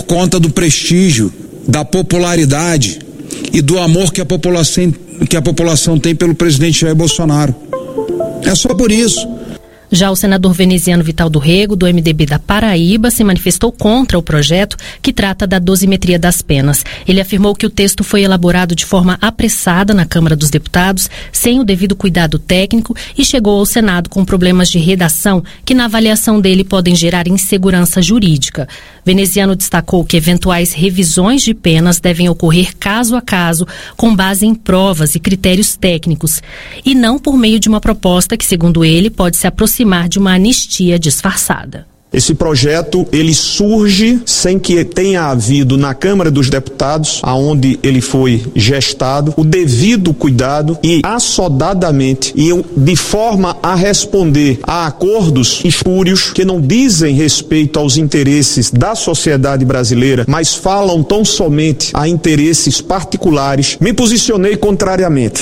conta do prestígio, da popularidade e do amor que a população tem pelo presidente Jair Bolsonaro. É só por isso. Já o senador veneziano Vital do Rego, do MDB da Paraíba, se manifestou contra o projeto que trata da dosimetria das penas. Ele afirmou que o texto foi elaborado de forma apressada na Câmara dos Deputados, sem o devido cuidado técnico, e chegou ao Senado com problemas de redação que, na avaliação dele, podem gerar insegurança jurídica. Veneziano destacou que eventuais revisões de penas devem ocorrer caso a caso, com base em provas e critérios técnicos, e não por meio de uma proposta que, segundo ele, pode se aproximar de uma anistia disfarçada. Esse projeto, ele surge sem que tenha havido na Câmara dos Deputados, aonde ele foi gestado, o devido cuidado e assodadamente e de forma a responder a acordos espúrios que não dizem respeito aos interesses da sociedade brasileira, mas falam tão somente a interesses particulares. Me posicionei contrariamente.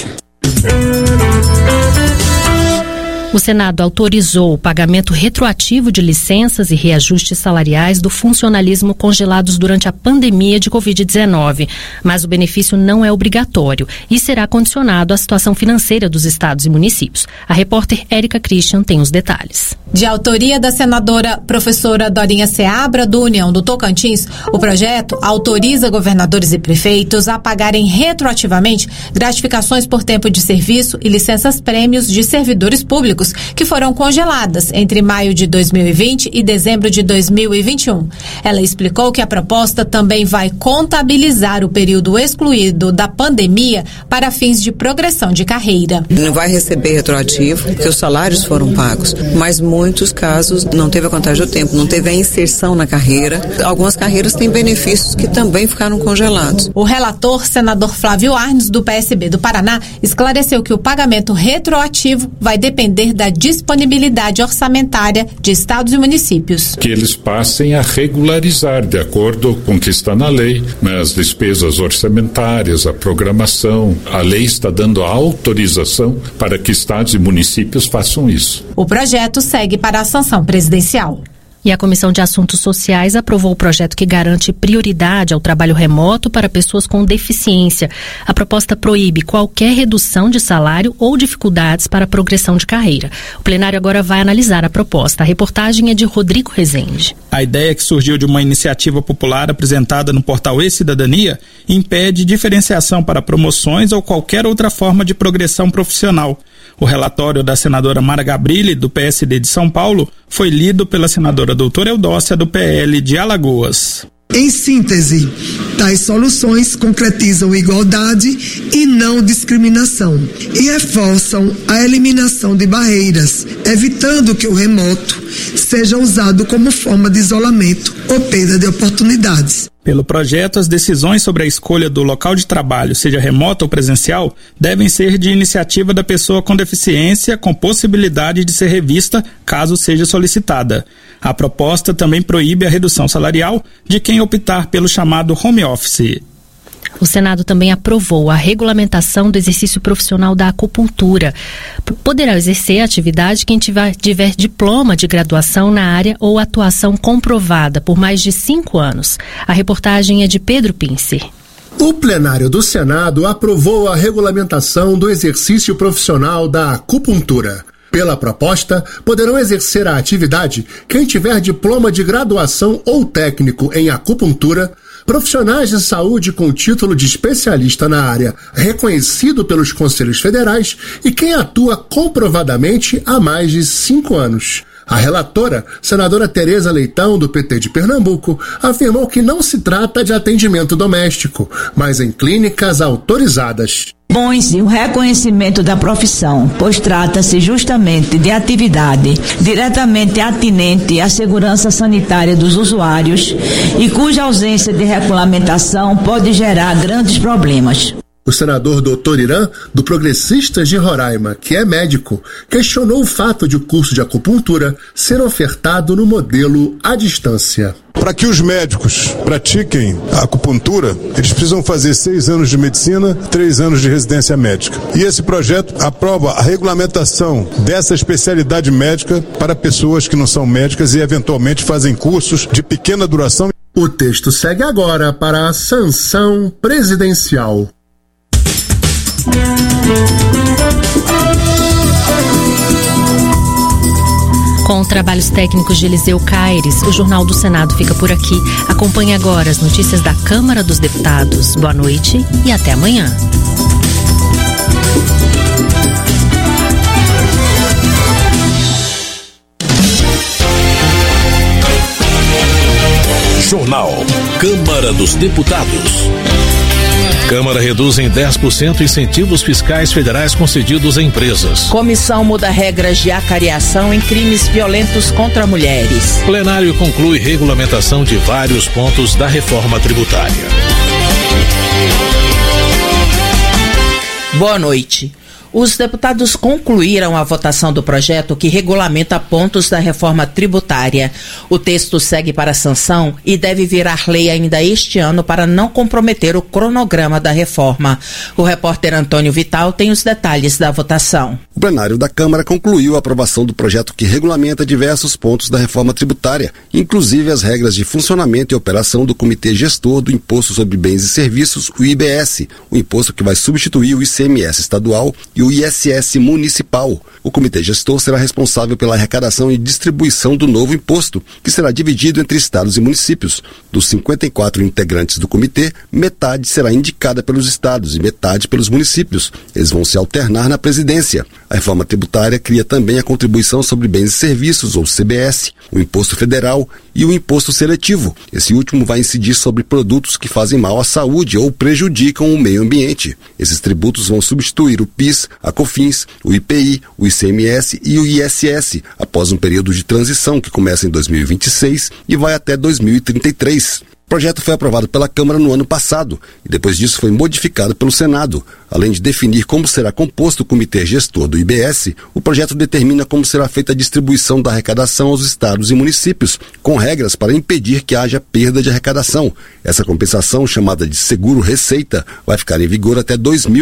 O Senado autorizou o pagamento retroativo de licenças e reajustes salariais do funcionalismo congelados durante a pandemia de Covid-19, mas o benefício não é obrigatório e será condicionado à situação financeira dos estados e municípios. A repórter Érica Christian tem os detalhes. De autoria da senadora professora Dorinha Seabra, do União do Tocantins, o projeto autoriza governadores e prefeitos a pagarem retroativamente gratificações por tempo de serviço e licenças-prêmios de servidores públicos que foram congeladas entre maio de 2020 e dezembro de 2021. Ela explicou que a proposta também vai contabilizar o período excluído da pandemia para fins de progressão de carreira. Não vai receber retroativo, porque os salários foram pagos, mas muitos casos não teve a contagem do tempo, não teve a inserção na carreira. Algumas carreiras têm benefícios que também ficaram congelados. O relator, senador Flávio Arnes, do PSB do Paraná, esclareceu que o pagamento retroativo vai depender da disponibilidade orçamentária de estados e municípios. Que eles passem a regularizar, de acordo com o que está na lei, as despesas orçamentárias, a programação. A lei está dando a autorização para que estados e municípios façam isso. O projeto segue para a sanção presidencial. E a Comissão de Assuntos Sociais aprovou o projeto que garante prioridade ao trabalho remoto para pessoas com deficiência. A proposta proíbe qualquer redução de salário ou dificuldades para a progressão de carreira. O plenário agora vai analisar a proposta. A reportagem é de Rodrigo Rezende. A ideia, que surgiu de uma iniciativa popular apresentada no portal E-Cidadania, impede diferenciação para promoções ou qualquer outra forma de progressão profissional. O relatório da senadora Mara Gabrilli, do PSD de São Paulo, foi lido pela senadora doutora Eudócia, do PL de Alagoas. Em síntese, tais soluções concretizam igualdade e não discriminação e reforçam a eliminação de barreiras, evitando que o remoto seja usado como forma de isolamento ou perda de oportunidades. Pelo projeto, as decisões sobre a escolha do local de trabalho, seja remota ou presencial, devem ser de iniciativa da pessoa com deficiência, com possibilidade de ser revista caso seja solicitada. A proposta também proíbe a redução salarial de quem optar pelo chamado home office. O Senado também aprovou a regulamentação do exercício profissional da acupuntura. Poderá exercer a atividade quem tiver diploma de graduação na área ou atuação comprovada por mais de 5 anos. A reportagem é de Pedro Pincer. O plenário do Senado aprovou a regulamentação do exercício profissional da acupuntura. Pela proposta, poderão exercer a atividade quem tiver diploma de graduação ou técnico em acupuntura, profissionais de saúde com título de especialista na área reconhecido pelos conselhos federais e quem atua comprovadamente há mais de 5 anos. A relatora, senadora Tereza Leitão, do PT de Pernambuco, afirmou que não se trata de atendimento doméstico, mas em clínicas autorizadas. Impõe-se o reconhecimento da profissão, pois trata-se justamente de atividade diretamente atinente à segurança sanitária dos usuários e cuja ausência de regulamentação pode gerar grandes problemas. O senador Dr. Irã, do Progressistas de Roraima, que é médico, questionou o fato de o curso de acupuntura ser ofertado no modelo à distância. Para que os médicos pratiquem a acupuntura, eles precisam fazer 6 anos de medicina, 3 anos de residência médica. E esse projeto aprova a regulamentação dessa especialidade médica para pessoas que não são médicas e eventualmente fazem cursos de pequena duração. O texto segue agora para a sanção presidencial. Com trabalhos técnicos de Eliseu Caires, o Jornal do Senado fica por aqui. Acompanhe agora as notícias da Câmara dos Deputados. Boa noite e até amanhã. Jornal Câmara dos Deputados. Câmara reduz em 10% incentivos fiscais federais concedidos a empresas. Comissão muda regras de acariação em crimes violentos contra mulheres. Plenário conclui regulamentação de vários pontos da reforma tributária. Boa noite. Os deputados concluíram a votação do projeto que regulamenta pontos da reforma tributária. O texto segue para sanção e deve virar lei ainda este ano para não comprometer o cronograma da reforma. O repórter Antônio Vital tem os detalhes da votação. O plenário da Câmara concluiu a aprovação do projeto que regulamenta diversos pontos da reforma tributária, inclusive as regras de funcionamento e operação do Comitê Gestor do Imposto sobre Bens e Serviços, o IBS, o imposto que vai substituir o ICMS estadual e o ISS municipal. O Comitê Gestor será responsável pela arrecadação e distribuição do novo imposto, que será dividido entre estados e municípios. Dos 54 integrantes do comitê, metade será indicada pelos estados e metade pelos municípios. Eles vão se alternar na presidência. A reforma tributária cria também a Contribuição sobre Bens e Serviços, ou CBS, o Imposto Federal e o Imposto Seletivo. Esse último vai incidir sobre produtos que fazem mal à saúde ou prejudicam o meio ambiente. Esses tributos vão substituir o PIS, a COFINS, o IPI, o ICMS e o ISS, após um período de transição que começa em 2026 e vai até 2033. O projeto foi aprovado pela Câmara no ano passado e depois disso foi modificado pelo Senado. Além de definir como será composto o Comitê Gestor do IBS, o projeto determina como será feita a distribuição da arrecadação aos estados e municípios, com regras para impedir que haja perda de arrecadação. Essa compensação, chamada de seguro-receita, vai ficar em vigor até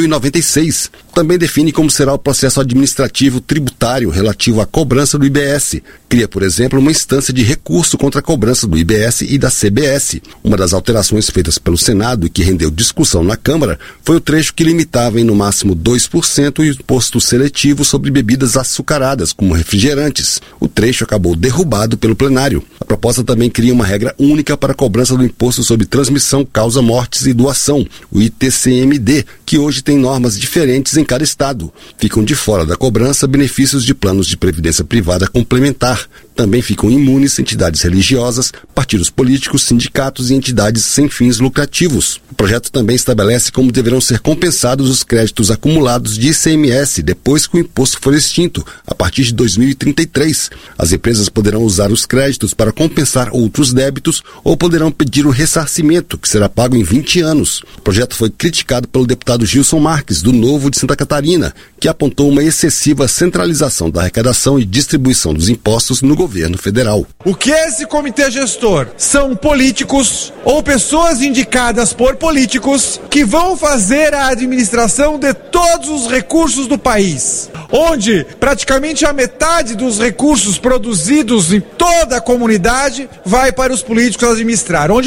2096. Também define como será o processo administrativo tributário relativo à cobrança do IBS. Cria, por exemplo, uma instância de recurso contra a cobrança do IBS e da CBS. Uma das alterações feitas pelo Senado e que rendeu discussão na Câmara foi o trecho que limitava em no máximo 2% o imposto seletivo sobre bebidas açucaradas, como refrigerantes. O trecho acabou derrubado pelo plenário. A proposta também cria uma regra única para a cobrança do imposto sobre transmissão, causa mortes e doação, o ITCMD, que hoje tem normas diferentes em cada estado. Ficam de fora da cobrança benefícios de planos de previdência privada complementar. Também ficam imunes entidades religiosas, partidos políticos, sindicatos e entidades sem fins lucrativos. O projeto também estabelece como deverão ser compensados os créditos acumulados de ICMS depois que o imposto for extinto, a partir de 2033. As empresas poderão usar os créditos para compensar outros débitos ou poderão pedir o ressarcimento, que será pago em 20 anos. O projeto foi criticado pelo deputado Gilson Marques, do Novo de Santa Catarina, que apontou uma excessiva centralização da arrecadação e distribuição dos impostos no governo federal. O que é esse comitê gestor? São políticos ou pessoas indicadas por políticos que vão fazer a administração de todos os recursos do país, onde praticamente a metade dos recursos produzidos em toda a comunidade vai para os políticos administrar, onde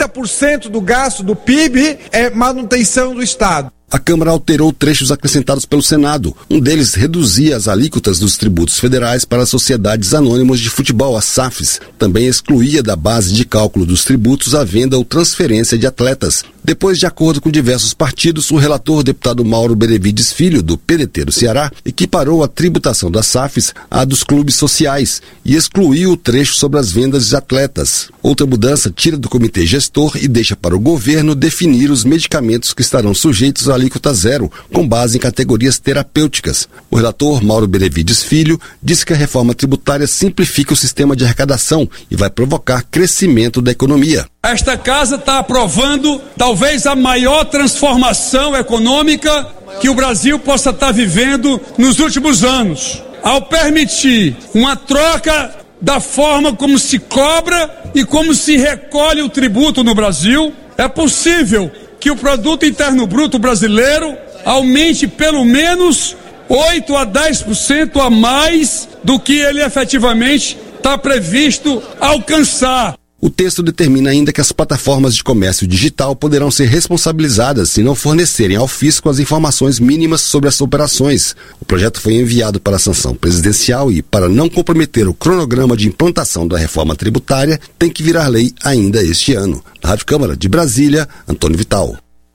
30% do gasto do PIB é manutenção do Estado. A Câmara alterou trechos acrescentados pelo Senado. Um deles reduzia as alíquotas dos tributos federais para as sociedades anônimas de futebol, as SAFs. Também excluía da base de cálculo dos tributos a venda ou transferência de atletas. Depois de acordo com diversos partidos, o relator, deputado Mauro Benevides Filho, do PDT do Ceará, equiparou a tributação das SAFs à dos clubes sociais e excluiu o trecho sobre as vendas de atletas. Outra mudança tira do comitê gestor e deixa para o governo definir os medicamentos que estarão sujeitos à alíquota zero, com base em categorias terapêuticas. O relator, Mauro Benevides Filho, disse que a reforma tributária simplifica o sistema de arrecadação e vai provocar crescimento da economia. Esta casa está aprovando talvez a maior transformação econômica que o Brasil possa estar vivendo nos últimos anos, ao permitir uma troca da forma como se cobra e como se recolhe o tributo no Brasil. É possível que o produto interno bruto brasileiro aumente pelo menos 8 a 10% a mais do que ele efetivamente está previsto alcançar. O texto determina ainda que as plataformas de comércio digital poderão ser responsabilizadas se não fornecerem ao fisco as informações mínimas sobre as operações. O projeto foi enviado para a sanção presidencial e, para não comprometer o cronograma de implantação da reforma tributária, tem que virar lei ainda este ano. Na Rádio Câmara de Brasília, Antônio Vital.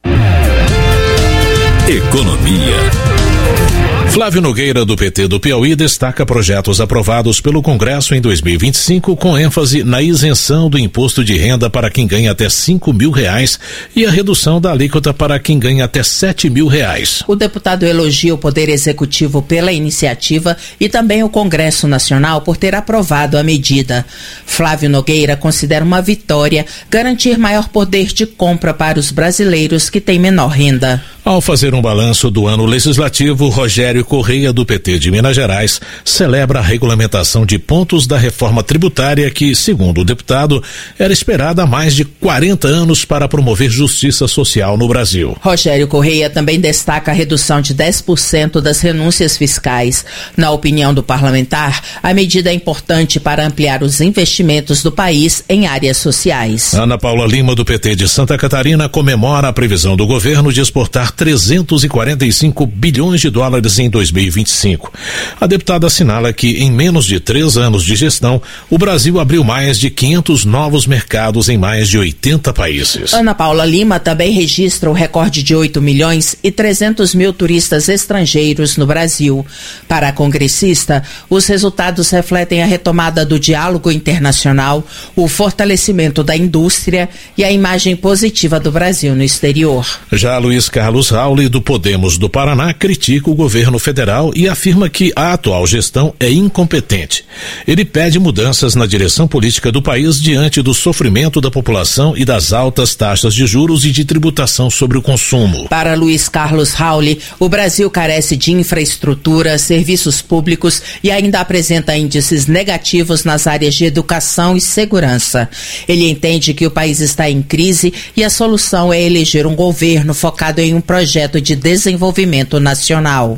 Economia. Flávio Nogueira, do PT do Piauí, destaca projetos aprovados pelo Congresso em 2025 com ênfase na isenção do imposto de renda para quem ganha até R$5.000 e a redução da alíquota para quem ganha até R$7.000. O deputado elogia o Poder Executivo pela iniciativa e também o Congresso Nacional por ter aprovado a medida. Flávio Nogueira considera uma vitória garantir maior poder de compra para os brasileiros que têm menor renda. Ao fazer um balanço do ano legislativo, Rogério Correia, do PT de Minas Gerais, celebra a regulamentação de pontos da reforma tributária que, segundo o deputado, era esperada há mais de 40 anos para promover justiça social no Brasil. Rogério Correia também destaca a redução de 10% das renúncias fiscais. Na opinião do parlamentar, a medida é importante para ampliar os investimentos do país em áreas sociais. Ana Paula Lima, do PT de Santa Catarina, comemora a previsão do governo de exportar 345 bilhões de dólares em 2025. A deputada assinala que, em menos de 3 anos de gestão, o Brasil abriu mais de 500 novos mercados em mais de 80 países. Ana Paula Lima também registra o recorde de 8 milhões e 300 mil turistas estrangeiros no Brasil. Para a congressista, os resultados refletem a retomada do diálogo internacional, o fortalecimento da indústria e a imagem positiva do Brasil no exterior. Já Luiz Carlos Rauli, do Podemos do Paraná, critica o governo federal e afirma que a atual gestão é incompetente. Ele pede mudanças na direção política do país diante do sofrimento da população e das altas taxas de juros e de tributação sobre o consumo. Para Luiz Carlos Rauli, o Brasil carece de infraestrutura, serviços públicos e ainda apresenta índices negativos nas áreas de educação e segurança. Ele entende que o país está em crise e a solução é eleger um governo focado em um projeto de desenvolvimento nacional.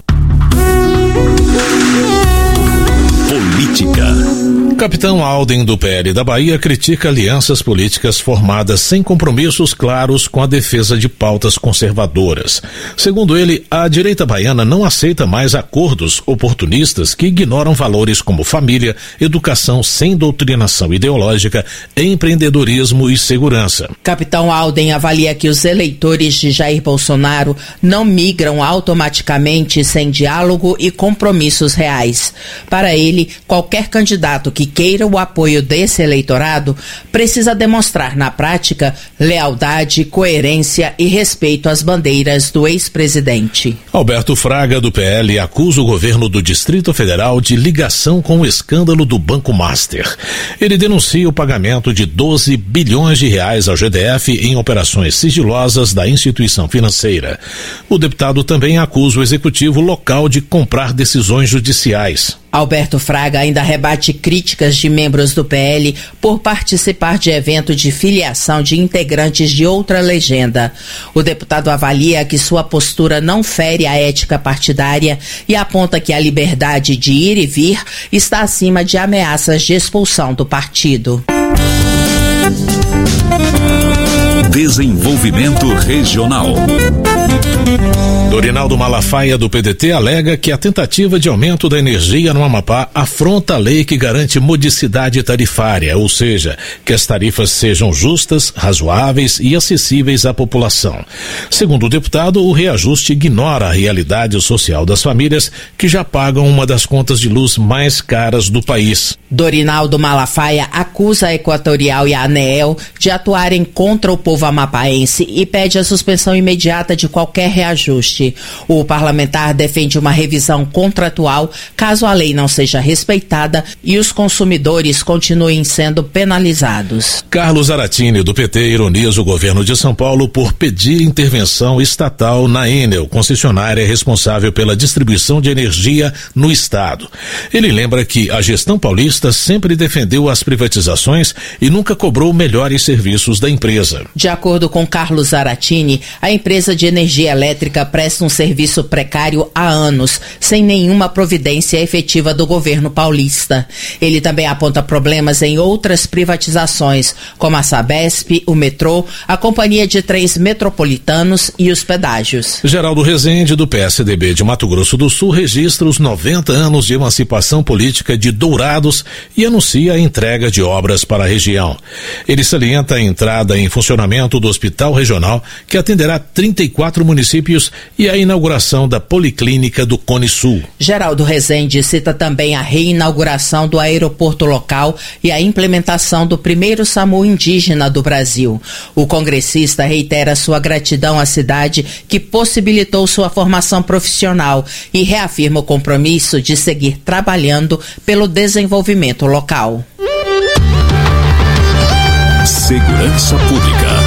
Política. Capitão Alden, do PL da Bahia, critica alianças políticas formadas sem compromissos claros com a defesa de pautas conservadoras. Segundo ele, a direita baiana não aceita mais acordos oportunistas que ignoram valores como família, educação sem doutrinação ideológica, empreendedorismo e segurança. Capitão Alden avalia que os eleitores de Jair Bolsonaro não migram automaticamente sem diálogo e compromissos reais. Para ele, qualquer candidato que queira o apoio desse eleitorado precisa demonstrar na prática lealdade, coerência e respeito às bandeiras do ex-presidente. Alberto Fraga, do PL, acusa o governo do Distrito Federal de ligação com o escândalo do Banco Master. Ele denuncia o pagamento de 12 bilhões de reais ao GDF em operações sigilosas da instituição financeira. O deputado também acusa o executivo local de comprar decisões judiciais. Alberto Fraga ainda rebate críticas de membros do PL por participar de evento de filiação de integrantes de outra legenda. O deputado avalia que sua postura não fere a ética partidária e aponta que a liberdade de ir e vir está acima de ameaças de expulsão do partido. Desenvolvimento regional. Dorinaldo Malafaia, do PDT, alega que a tentativa de aumento da energia no Amapá afronta a lei que garante modicidade tarifária, ou seja, que as tarifas sejam justas, razoáveis e acessíveis à população. Segundo o deputado, o reajuste ignora a realidade social das famílias que já pagam uma das contas de luz mais caras do país. Dorinaldo Malafaia acusa a Equatorial e a ANEEL de atuarem contra o povo amapaense e pede a suspensão imediata de qualquer reajuste. O parlamentar defende uma revisão contratual caso a lei não seja respeitada e os consumidores continuem sendo penalizados. Carlos Aratini, do PT, ironiza o governo de São Paulo por pedir intervenção estatal na Enel, concessionária responsável pela distribuição de energia no estado. Ele lembra que a gestão paulista sempre defendeu as privatizações e nunca cobrou melhores serviços da empresa. De acordo com Carlos Zaratini, a empresa de energia elétrica presta um serviço precário há anos, sem nenhuma providência efetiva do governo paulista. Ele também aponta problemas em outras privatizações, como a Sabesp, o metrô, a companhia de trens metropolitanos e os pedágios. Geraldo Rezende, do PSDB de Mato Grosso do Sul, registra os 90 anos de emancipação política de Dourados e anuncia a entrega de obras para a região. Ele salienta a entrada em funcionamento do Hospital Regional, que atenderá 34 municípios, e a inauguração da Policlínica do Cone Sul. Geraldo Rezende cita também a reinauguração do aeroporto local e a implementação do primeiro SAMU indígena do Brasil. O congressista reitera sua gratidão à cidade que possibilitou sua formação profissional e reafirma o compromisso de seguir trabalhando pelo desenvolvimento local. Segurança Pública.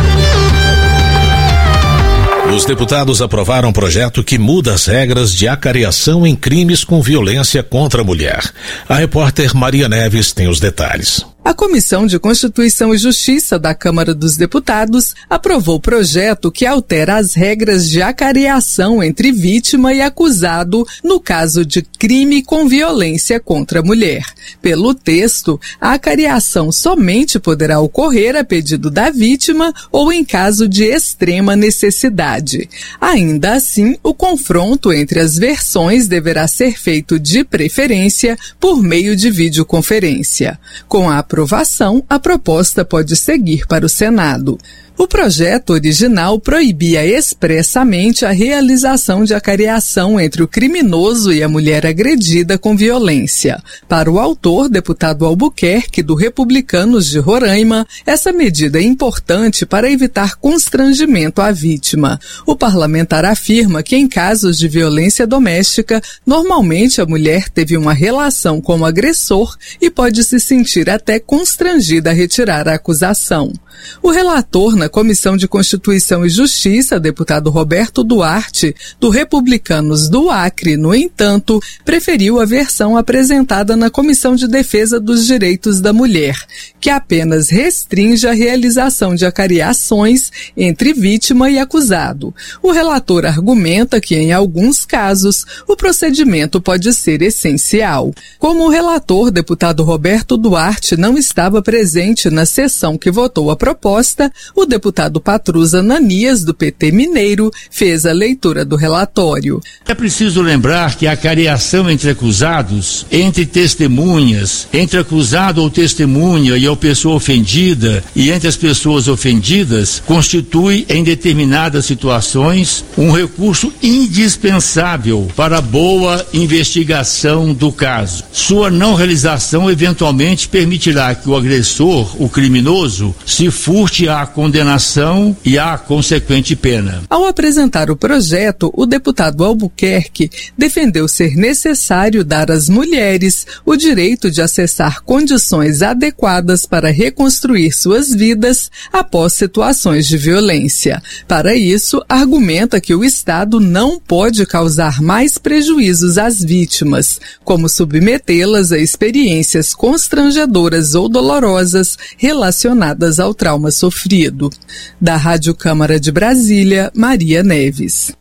Os deputados aprovaram um projeto que muda as regras de acariação em crimes com violência contra a mulher. A repórter Maria Neves tem os detalhes. A Comissão de Constituição e Justiça da Câmara dos Deputados aprovou o projeto que altera as regras de acariação entre vítima e acusado no caso de crime com violência contra a mulher. Pelo texto, a acariação somente poderá ocorrer a pedido da vítima ou em caso de extrema necessidade. Ainda assim, o confronto entre as versões deverá ser feito de preferência por meio de videoconferência. Com a aprovação, a proposta pode seguir para o Senado. O projeto original proibia expressamente a realização de acariação entre o criminoso e a mulher agredida com violência. Para o autor, deputado Albuquerque, do Republicanos de Roraima, essa medida é importante para evitar constrangimento à vítima. O parlamentar afirma que em casos de violência doméstica, normalmente a mulher teve uma relação com o agressor e pode se sentir até constrangida a retirar a acusação. O relator na Comissão de Constituição e Justiça, deputado Roberto Duarte, do Republicanos do Acre, no entanto, preferiu a versão apresentada na Comissão de Defesa dos Direitos da Mulher, que apenas restringe a realização de acariações entre vítima e acusado. O relator argumenta que, em alguns casos, o procedimento pode ser essencial. Como o relator, deputado Roberto Duarte, não estava presente na sessão que votou a proposta, o deputado Patrus Ananias, do PT Mineiro, fez a leitura do relatório. É preciso lembrar que a acariação entre acusados, entre testemunhas, entre acusado ou testemunha e a pessoa ofendida e entre as pessoas ofendidas, constitui, em determinadas situações, um recurso indispensável para a boa investigação do caso. Sua não realização eventualmente permitirá que o agressor, o criminoso, se furte à condenação e à consequente pena. Ao apresentar o projeto, o deputado Albuquerque defendeu ser necessário dar às mulheres o direito de acessar condições adequadas para reconstruir suas vidas após situações de violência. Para isso, argumenta que o Estado não pode causar mais prejuízos às vítimas, como submetê-las a experiências constrangedoras ou dolorosas relacionadas ao trauma sofrido. Da Rádio Câmara de Brasília, Maria Neves.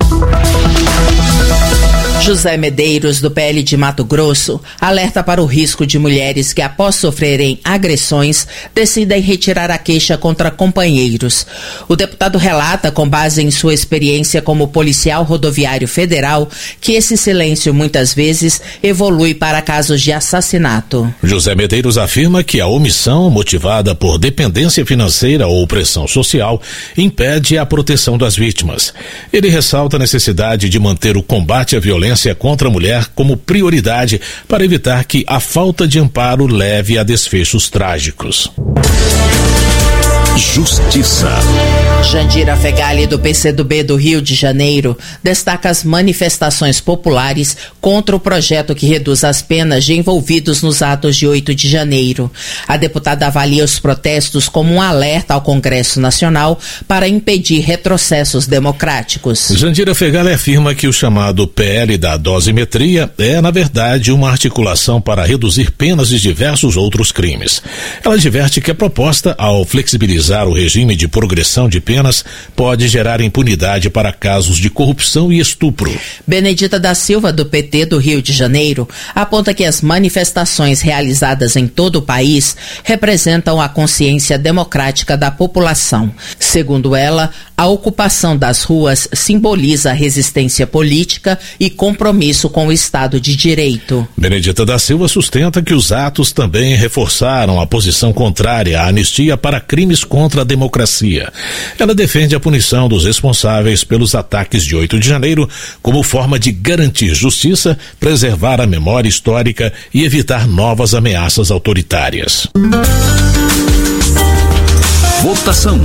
José Medeiros, do PL de Mato Grosso, alerta para o risco de mulheres que, após sofrerem agressões, decidem retirar a queixa contra companheiros. O deputado relata, com base em sua experiência como policial rodoviário federal, que esse silêncio, muitas vezes, evolui para casos de assassinato. José Medeiros afirma que a omissão, motivada por dependência financeira ou pressão social, impede a proteção das vítimas. Ele ressalta a necessidade de manter o combate à violência contra a mulher como prioridade para evitar que a falta de amparo leve a desfechos trágicos. Justiça. Jandira Fegali, do PCdoB do Rio de Janeiro, destaca as manifestações populares contra o projeto que reduz as penas de envolvidos nos atos de 8 de janeiro. A deputada avalia os protestos como um alerta ao Congresso Nacional para impedir retrocessos democráticos. Jandira Fegali afirma que o chamado PL da dosimetria é, na verdade, uma articulação para reduzir penas de diversos outros crimes. Ela adverte que a proposta, ao flexibilizar flexibilizar o regime de progressão de penas pode gerar impunidade para casos de corrupção e estupro. Benedita da Silva, do PT do Rio de Janeiro, aponta que as manifestações realizadas em todo o país representam a consciência democrática da população. Segundo ela, a ocupação das ruas simboliza a resistência política e compromisso com o Estado de Direito. Benedita da Silva sustenta que os atos também reforçaram a posição contrária à anistia para crimes contra a democracia. Ela defende a punição dos responsáveis pelos ataques de 8 de janeiro como forma de garantir justiça, preservar a memória histórica e evitar novas ameaças autoritárias. Votação.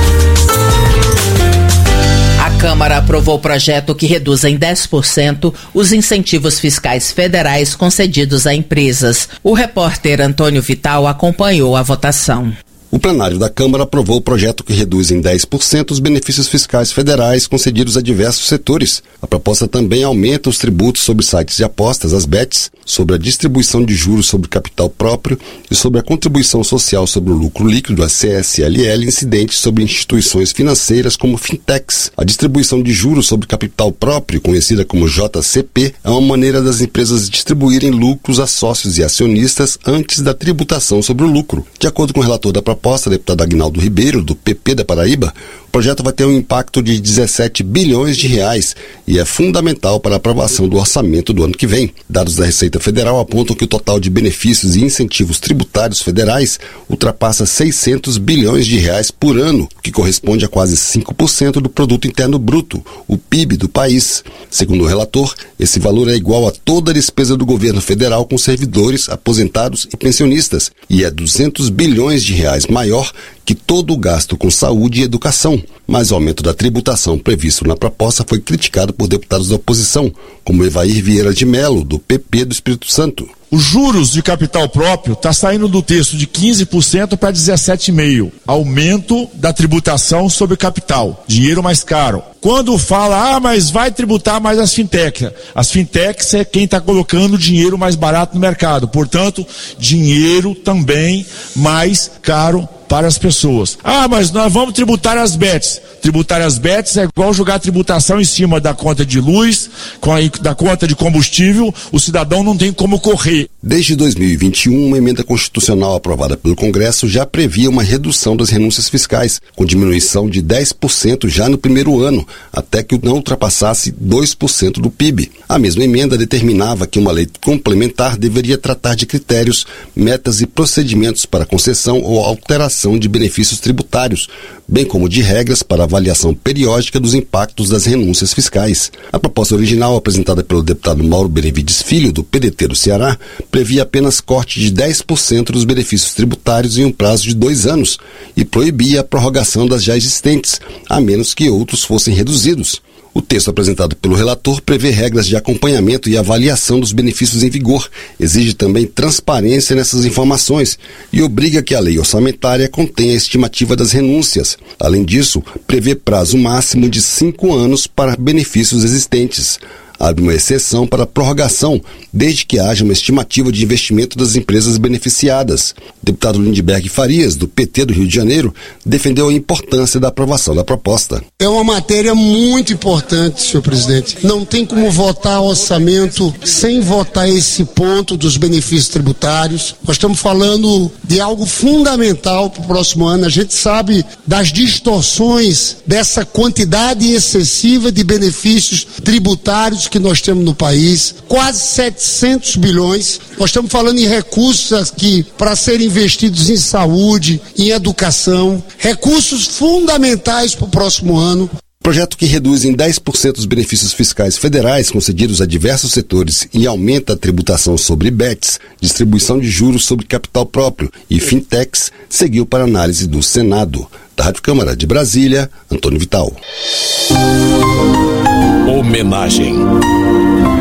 A Câmara aprovou o projeto que reduz em 10% os incentivos fiscais federais concedidos a empresas. O repórter Antônio Vital acompanhou a votação. O plenário da Câmara aprovou o projeto que reduz em 10% os benefícios fiscais federais concedidos a diversos setores. A proposta também aumenta os tributos sobre sites de apostas, as BETs, sobre a distribuição de juros sobre capital próprio e sobre a contribuição social sobre o lucro líquido, a CSLL, incidentes sobre instituições financeiras como fintechs. A distribuição de juros sobre capital próprio, conhecida como JCP, é uma maneira das empresas distribuírem lucros a sócios e acionistas antes da tributação sobre o lucro. De acordo com o relator da proposta, deputado Aguinaldo Ribeiro, do PP da Paraíba, o projeto vai ter um impacto de 17 bilhões de reais e é fundamental para a aprovação do orçamento do ano que vem. Dados da Receita Federal apontam que o total de benefícios e incentivos tributários federais ultrapassa 600 bilhões de reais por ano, o que corresponde a quase 5% do Produto Interno Bruto, o PIB do país. Segundo o relator, esse valor é igual a toda a despesa do governo federal com servidores, aposentados e pensionistas e é 200 bilhões de reais maior que todo o gasto com saúde e educação. Mas o aumento da tributação previsto na proposta foi criticado por deputados da oposição, como Evair Vieira de Mello, do PP do Espírito Santo. Os juros de capital próprio está saindo do texto de 15% para 17,5%. Aumento da tributação sobre capital. Dinheiro mais caro. Quando fala, mas vai tributar mais as fintechs. As fintechs é quem está colocando dinheiro mais barato no mercado. Portanto, dinheiro também mais caro para as pessoas. Mas nós vamos tributar as BETs. Tributar as BETs é igual jogar tributação em cima da conta de luz, da conta de combustível, o cidadão não tem como correr. Desde 2021, uma emenda constitucional aprovada pelo Congresso já previa uma redução das renúncias fiscais, com diminuição de 10% já no primeiro ano, até que não ultrapassasse 2% do PIB. A mesma emenda determinava que uma lei complementar deveria tratar de critérios, metas e procedimentos para concessão ou alteração de benefícios tributários, bem como de regras para avaliação periódica dos impactos das renúncias fiscais. A proposta original, apresentada pelo deputado Mauro Benevides Filho, do PDT do Ceará, previa apenas corte de 10% dos benefícios tributários em um prazo de 2 anos e proibia a prorrogação das já existentes, a menos que outros fossem reduzidos. O texto apresentado pelo relator prevê regras de acompanhamento e avaliação dos benefícios em vigor, exige também transparência nessas informações e obriga que a lei orçamentária contenha a estimativa das renúncias. Além disso, prevê prazo máximo de 5 anos para benefícios existentes. Abre uma exceção para a prorrogação, desde que haja uma estimativa de investimento das empresas beneficiadas. O deputado Lindbergh Farias, do PT do Rio de Janeiro, defendeu a importância da aprovação da proposta. É uma matéria muito importante, senhor presidente. Não tem como votar orçamento sem votar esse ponto dos benefícios tributários. Nós estamos falando de algo fundamental para o próximo ano. A gente sabe das distorções dessa quantidade excessiva de benefícios tributários que nós temos no país, quase 700 bilhões. Nós estamos falando em recursos aqui para serem investidos em saúde, em educação, recursos fundamentais para o próximo ano. Projeto que reduz em 10% os benefícios fiscais federais concedidos a diversos setores e aumenta a tributação sobre BETs, distribuição de juros sobre capital próprio e fintechs, seguiu para análise do Senado. Da Rádio Câmara de Brasília, Antônio Vital. Homenagem.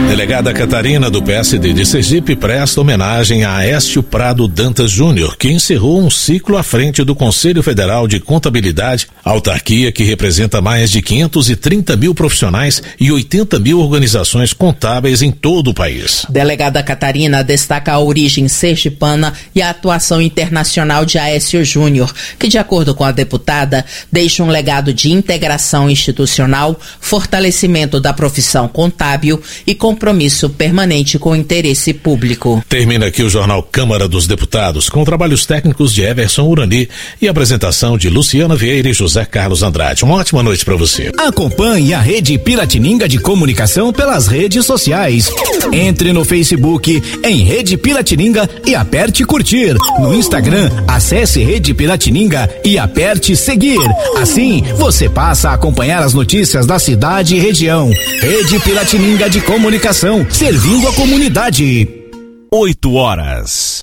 Delegada Catarina do PSD de Sergipe presta homenagem a Aécio Prado Dantas Júnior, que encerrou um ciclo à frente do Conselho Federal de Contabilidade, autarquia que representa mais de 530 mil profissionais e 80 mil organizações contábeis em todo o país. Delegada Catarina destaca a origem sergipana e a atuação internacional de Aécio Júnior, que, de acordo com a deputada, deixa um legado de integração institucional, fortalecimento da profissão contábil e compromisso permanente com o interesse público. Termina aqui o Jornal Câmara dos Deputados, com trabalhos técnicos de Everson Urani e apresentação de Luciana Vieira e José Carlos Andrade. Uma ótima noite para você. Acompanhe a Rede Piratininga de Comunicação pelas redes sociais. Entre no Facebook em Rede Piratininga e aperte curtir. No Instagram, acesse Rede Piratininga e aperte seguir. Assim, você passa a acompanhar as notícias da cidade e região. Rede Piratininga de Comunicação, servindo a comunidade. 8 horas.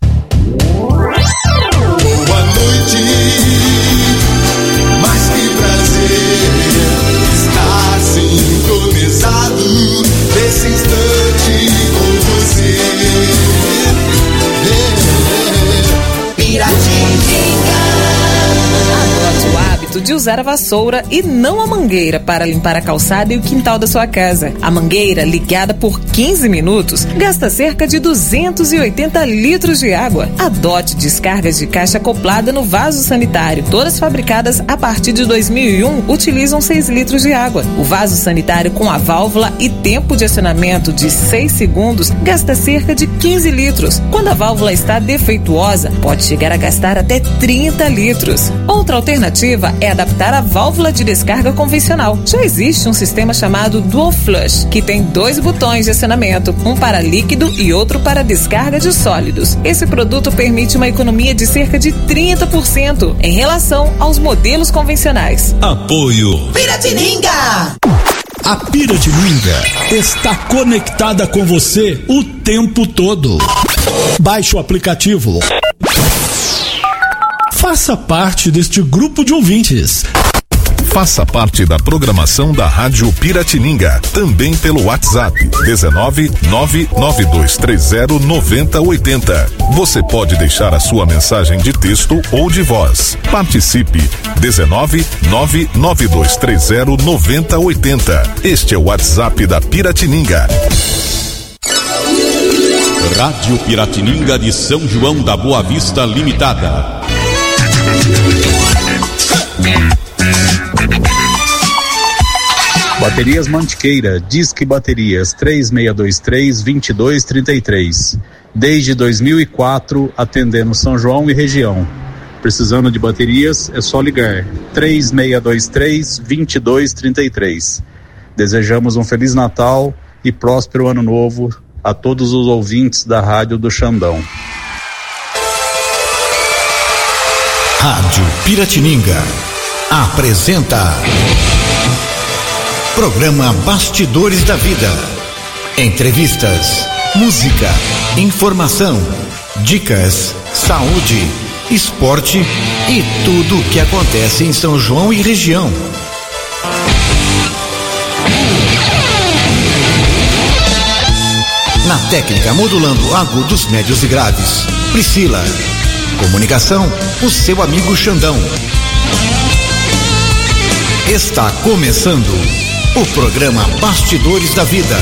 Boa noite, mais que prazer estar sintonizado nesse instante com você. Piratininga. Adote o hábito de usar a vassoura e não a mangueira para limpar a calçada e o quintal da sua casa. A mangueira, ligada por 15 minutos, gasta cerca de 280 litros de água. Adote descargas de caixa acoplada no vaso sanitário. Todas fabricadas a partir de 2001 utilizam 6 litros de água. O vaso sanitário com a válvula e tempo de acionamento de 6 segundos gasta cerca de 15 litros. Quando a válvula está defeituosa, pode chegar a gastar até 30 litros. Outra alternativa é adaptar a válvula de descarga convencional. Já existe um sistema chamado Dual Flush, que tem 2 botões de acionamento, um para líquido e outro para descarga de sólidos. Esse produto permite uma economia de cerca de 30% em relação aos modelos convencionais. Apoio Piratininga. A Piratininga está conectada com você o tempo todo. Baixe o aplicativo. Faça parte deste grupo de ouvintes. Faça parte da programação da Rádio Piratininga, também pelo WhatsApp 19-99230-9080. Você pode deixar a sua mensagem de texto ou de voz. Participe 19-99230-9080. Este é o WhatsApp da Piratininga. Rádio Piratininga de São João da Boa Vista Limitada. Baterias Mantiqueira, Disque Baterias 3623-2233. Desde 2004, atendendo São João e região. Precisando de baterias, é só ligar 3623-2233. Desejamos um Feliz Natal e próspero Ano Novo a todos os ouvintes da Rádio do Xandão. Rádio Piratininga apresenta Programa Bastidores da Vida. Entrevistas, música, informação, dicas, saúde, esporte e tudo o que acontece em São João e região. Na técnica modulando agudos, médios e graves, Priscila. Comunicação, o seu amigo Xandão. Está começando o programa Bastidores da Vida.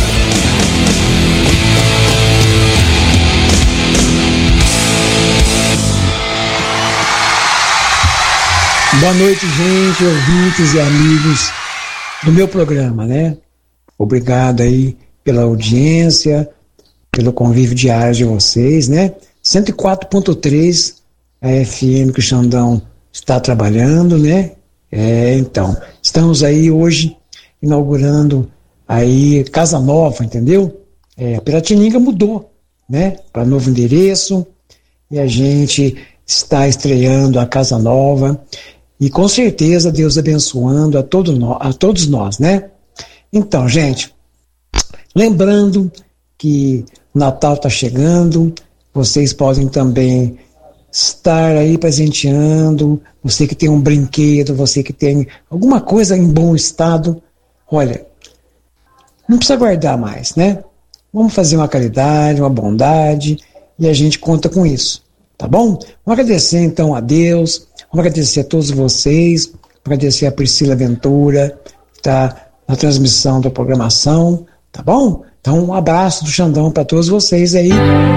Boa noite, gente, ouvintes e amigos do meu programa, né? Obrigado aí pela audiência, pelo convívio diário de vocês, né? 104.3 a FM que o Xandão está trabalhando, né? Então, estamos aí hoje inaugurando aí Casa Nova, entendeu? A Piratininga mudou, né? Para novo endereço e a gente está estreando a Casa Nova e com certeza Deus abençoando a todos nós, né? Então, gente, lembrando que Natal está chegando, vocês podem também estar aí presenteando, você que tem um brinquedo, você que tem alguma coisa em bom estado, olha, não precisa guardar mais, né? Vamos fazer uma caridade, uma bondade, e a gente conta com isso, tá bom? Vamos agradecer então a Deus, vamos agradecer a todos vocês, agradecer a Priscila Ventura, que está na transmissão da programação, tá bom? Então um abraço do Xandão para todos vocês aí.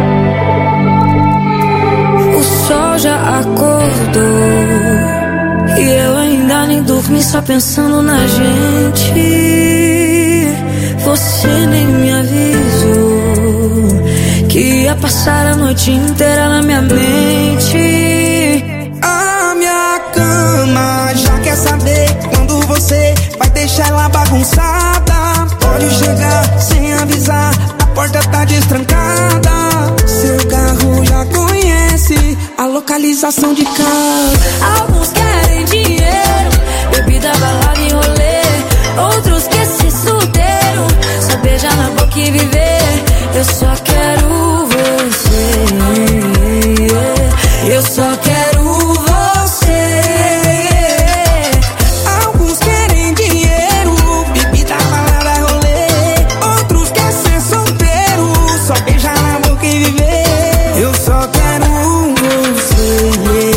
O sol já acordou e eu ainda nem dormi, só pensando na gente. Você nem me avisou que ia passar a noite inteira na minha mente. A minha cama já quer saber quando você vai deixar ela bagunçada. Pode chegar sem avisar, a porta tá destrancada. Seu carro já conhece a localização de casa. Alguns querem dinheiro, bebida, balada e rolê. Outros querem ser solteiro, só beijar na boca e viver. Eu só quero você, eu só quero você. Alguns querem dinheiro, bebida, balada, rolê. Outros querem ser solteiro, só beijar na boca e viver. Eu só quero você,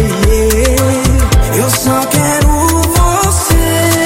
eu só quero você.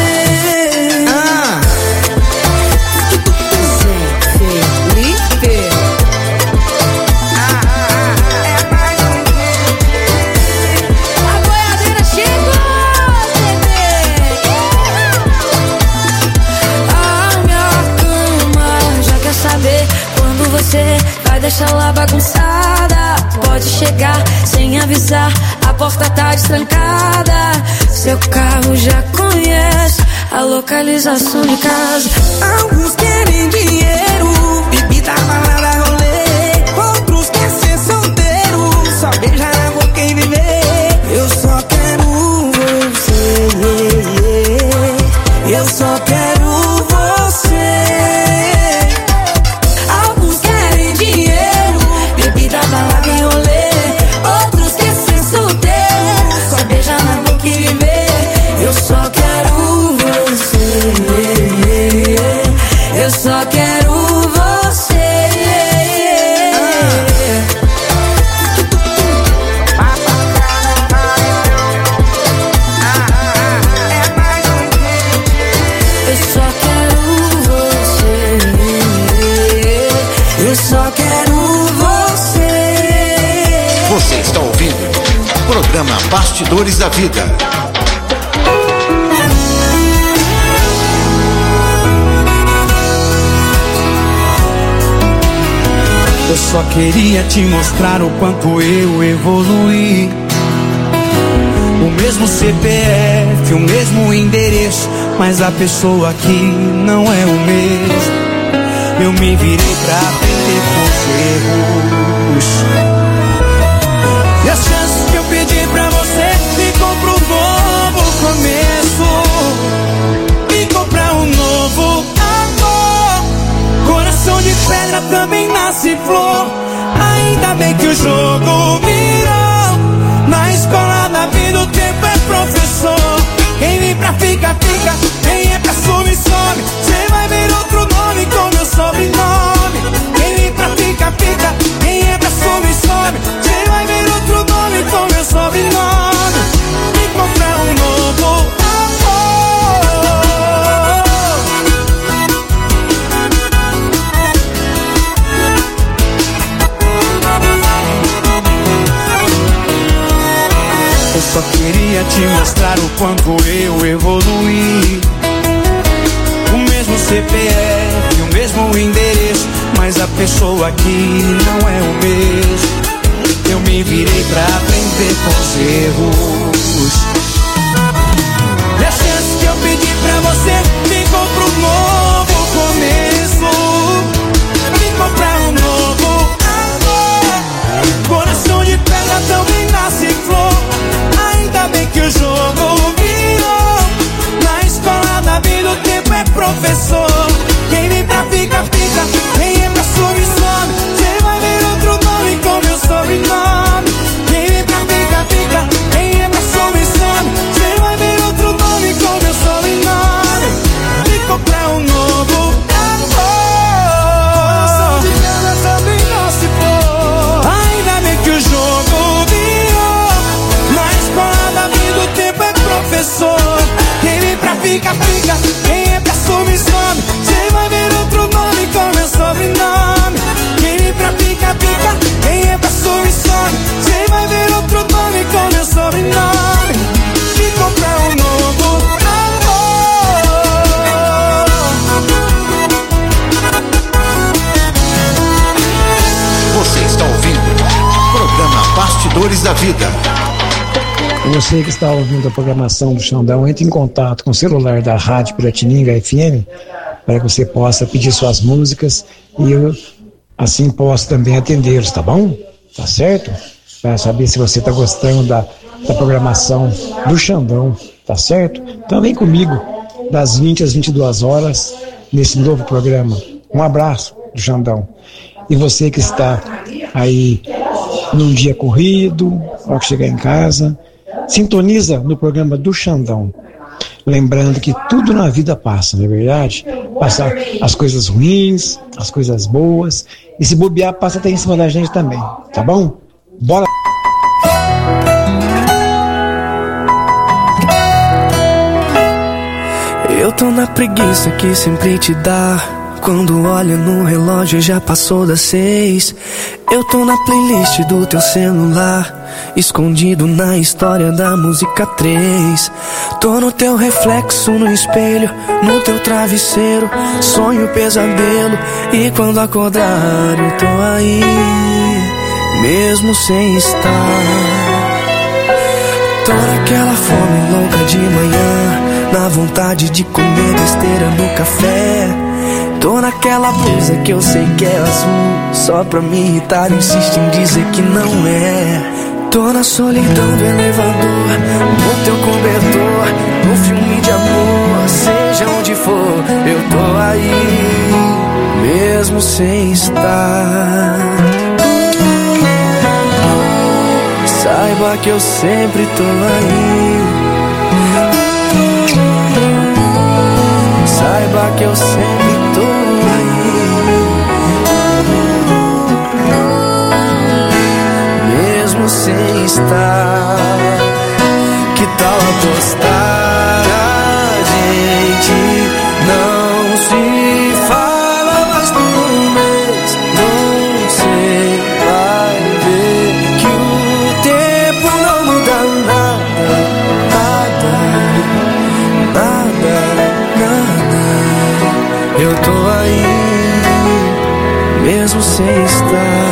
Você vai deixar lá bagunçada. Pode chegar sem avisar, a porta tá destrancada. Seu carro já conhece a localização de casa. Alguns querem dinheiro, bebida, balada, rolê. Outros querem ser solteiro, só beijar na boca e viver. Eu só quero você, eu só quero você. Alguns querem dinheiro, bebida, balada e rolê. Outros querem ser solteiro, só beijar na boca e viver. Eu só quero você, eu só quero você. Eu só quero você, eu só quero você. Você está ouvindo o programa Bastidores da Vida. Eu só queria te mostrar o quanto eu evoluí. O mesmo CPF, o mesmo endereço, mas a pessoa aqui não é o mesmo. Eu me virei pra aprender com os erros. E as chances que eu pedi pra você, ficou pro novo começo. Ficou pra um novo amor. Coração de pedra também nasce flor. Ainda bem que o jogo virou. Na escola da vida o tempo é professor. Quem vem pra fica, fica. Quem é pra sumir, some. Cê vai ver outro nome com meu sobrenome. Quem vem pra fica, fica. Quem é pra sumir, some. Cê vai ver outro nome com meu sobrenome. Me comprar um novo eu só queria te mostrar o quanto eu evoluí. O mesmo CPF, o mesmo endereço, mas a pessoa aqui não é o mesmo. Eu me virei pra aprender com os erros. E a chance que eu pedi pra você ficou pro novo começo. Ficou pra um novo amor. Coração de pedra também nasce flor. Ainda bem que o jogo virou. Na escola da vida o tempo é professor. Quem vem pra fica, fica. Quem é pra sumir, some. Cê vai ver outro nome com meu sobrenome. Quem vem pra fica, fica. Quem é pra sumir, some. Cê vai ver outro nome com meu sobrenome. pica, quem entra sube, some. Cê vai ver outro nome com meu sobrenome. Quem entra pica, pica, quem entra sube, some. Cê vai ver outro nome com meu sobrenome. E comprar um novo amor. Você está ouvindo o programa Bastidores da Vida. Você que está ouvindo a programação do Xandão, entre em contato com o celular da Rádio Piratininga FM para que você possa pedir suas músicas e eu assim posso também atendê-los, tá bom? Tá certo? Para saber se você está gostando da programação do Xandão, tá certo? Então vem comigo das 20 às 22 horas nesse novo programa. Um abraço do Xandão. E você que está aí num dia corrido, ao chegar em casa, sintoniza no programa do Xandão. Lembrando que tudo na vida passa, não é verdade? Passa as coisas ruins, as coisas boas. E se bobear, passa até em cima da gente também. Tá bom? Bora! Eu tô na preguiça que sempre te dá. Quando olho no relógio já passou das 6. Eu tô na playlist do teu celular, escondido na história da música 3. Tô no teu reflexo no espelho, no teu travesseiro, sonho pesadelo. E quando acordar eu tô aí, mesmo sem estar. Tô naquela fome louca de manhã, na vontade de comer besteira no café. Tô naquela blusa que eu sei que é azul, só pra me irritar insiste em dizer que não é. Tô na solidão do elevador, no teu cobertor, no filme de amor, seja onde for, eu tô aí, mesmo sem estar. Saiba que eu sempre tô aí. Saiba que eu sempre tô aí, mesmo sem estar. Que tal apostar? A gente não se fala mais por um mês. Você vai ver que o tempo não muda nada, nada, nada, nada. Eu tô aí, mesmo sem estar.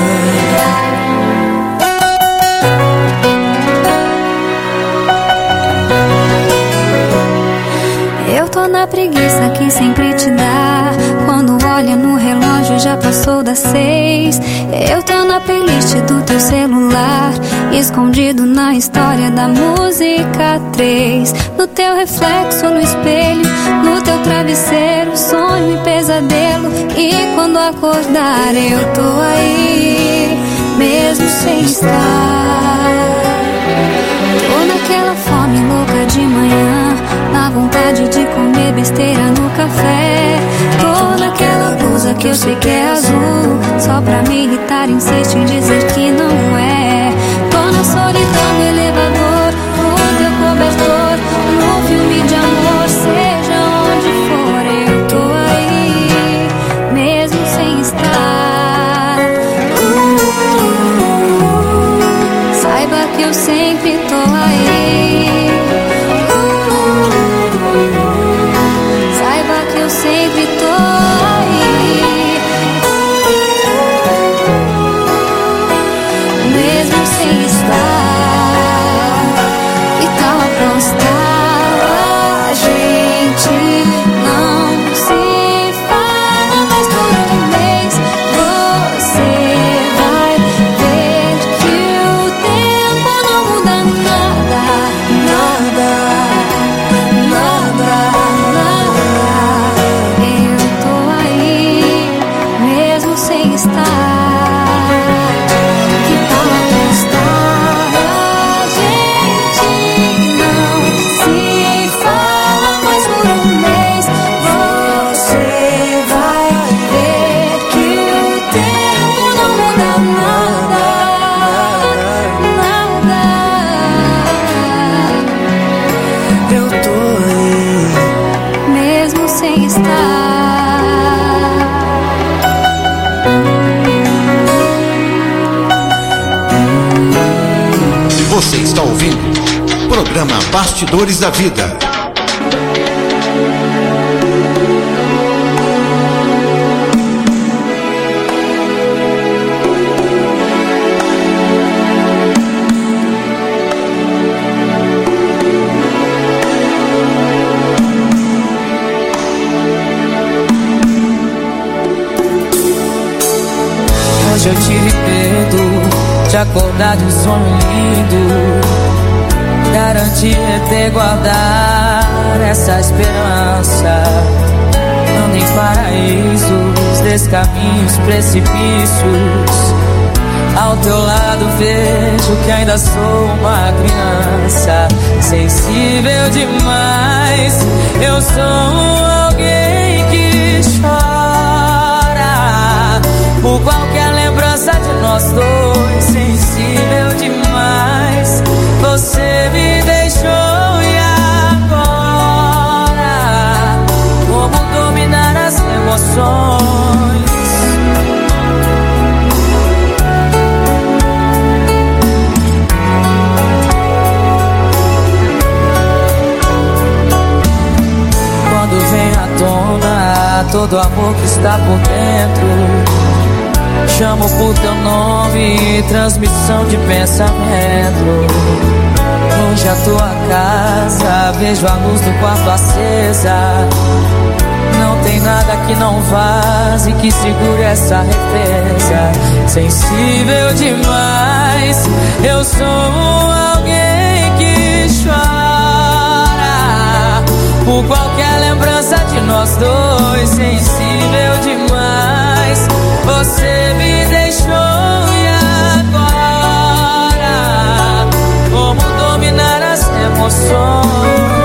Eu tô na preguiça que sempre te dá. Quando olha no relógio já passou das 6. Eu tô na playlist do teu celular, escondido na história da música 3. No teu reflexo no espelho, no teu travesseiro, sonho e pesadelo. E quando acordar eu tô aí, mesmo sem estar. Tô naquela fome louca de manhã, na vontade de comer besteira no café. Tô naquela blusa que eu sei que é azul, só pra me irritar insiste em dizer que não é. Tô na solidão do elevador, no teu cobertor, no filme de amor, seja onde for, eu tô aí, mesmo sem estar. Saiba que eu sempre tô aí. Saiba que eu sempre tô aí, Você está ouvindo o programa Bastidores da Vida. Hoje eu tive medo de acordar de um sonho lindo. Garantir ter guardar essa esperança. Ando em paraísos, descaminhos, precipícios. Ao teu lado vejo que ainda sou uma criança. Sensível demais, eu sou alguém que chora por qualquer lembrança de nós dois. Sensível demais, você me deixou e agora como dominar as emoções? Quando vem à tona todo o amor que está por dentro, chamo por teu nome, transmissão de pensamento. Longe a tua casa, vejo a luz do quarto acesa. Não tem nada que não vaze, que segure essa represa. Sensível demais, eu sou alguém que chora por qualquer lembrança de nós dois. Sensível demais, você me deixou e agora como dominar as emoções?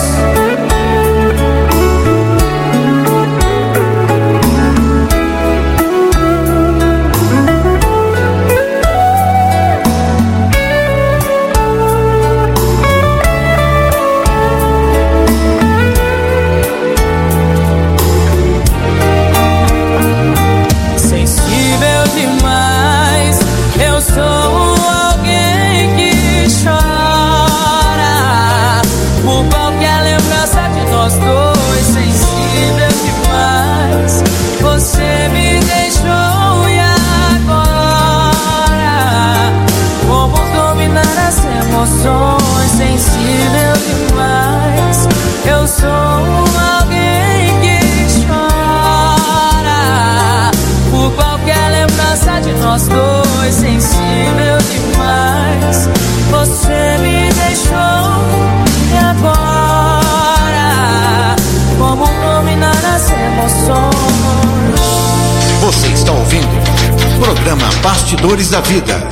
Sensível demais, eu sou alguém que chora por qualquer lembrança de nós dois. Sensível demais, você me deixou e agora como dominar as emoções? Você está ouvindo o programa Bastidores da Vida.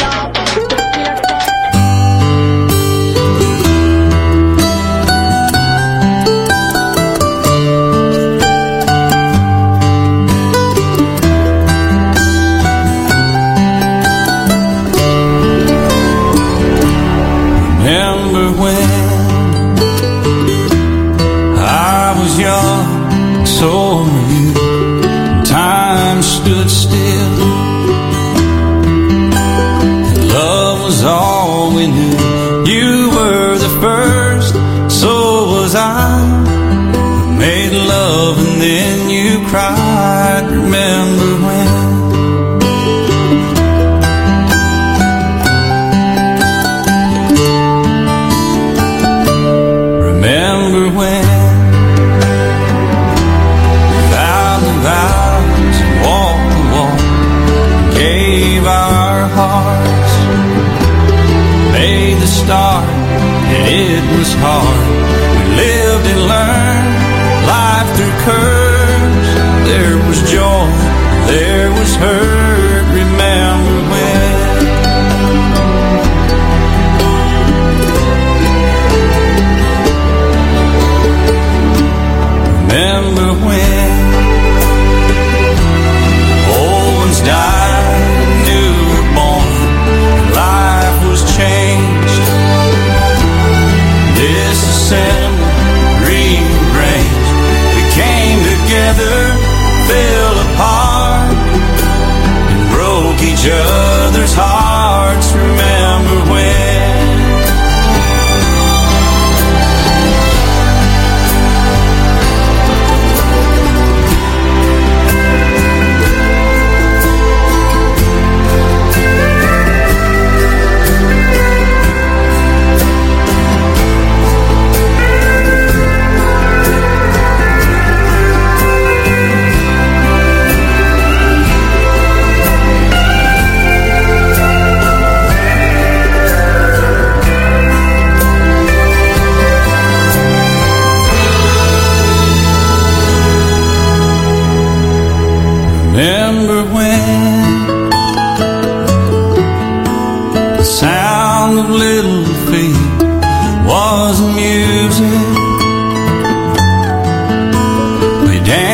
Each other's hearts, remember when